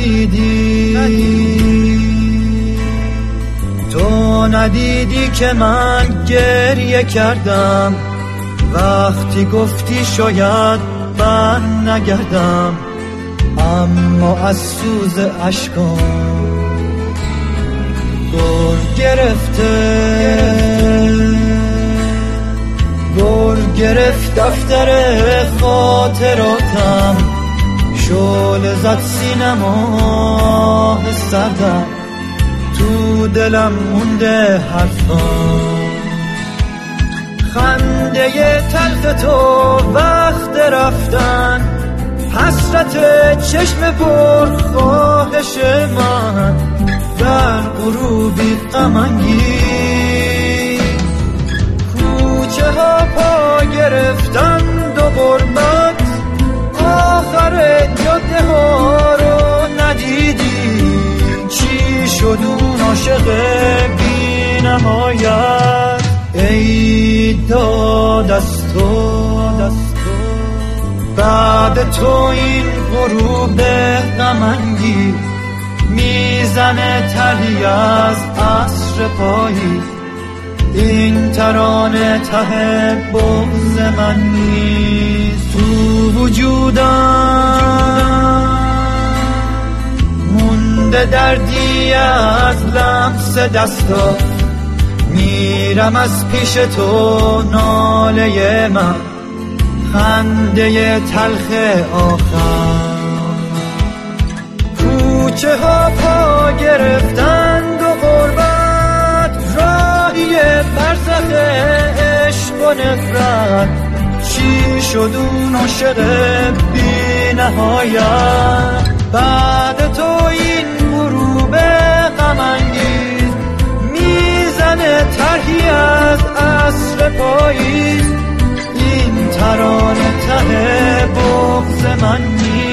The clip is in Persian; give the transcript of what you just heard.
ندیدی، تو ندیدی که من گریه کردم وقتی گفتی شاید من نگردم، اما از سوز اشکام گر گرفت دفتر خاطراتم، شعله زد سینم آه سردم، تو دلم مونده حرفام، خنده تلخ تو وقت رفتن، حسرت چشم پر خواهش من، در غروبی غم انگیز، کوچه ها پا گرفتند و غربت، آخر جاده ها رو ندیدی، چی شد اون عاشق بی نهایت، ای داد از تو بعد تو این غروب غم انگیز، میزنه تری از عصر پاییز، این ترانه ته بغض من نیست، تو وجودم مونده دردی از لمس دستا، میرم از پیش تو ناله من، خنده تلخ آخر، کوچه ها پا گرفتند و غربت، راهی برزخ عشق و نفرت، چی شد اون عاشق بی نهایت، بعد تو این غروب غم انگیز، میزنه طرحی از عصر پاییز، این ترانه ته بغض من نیست.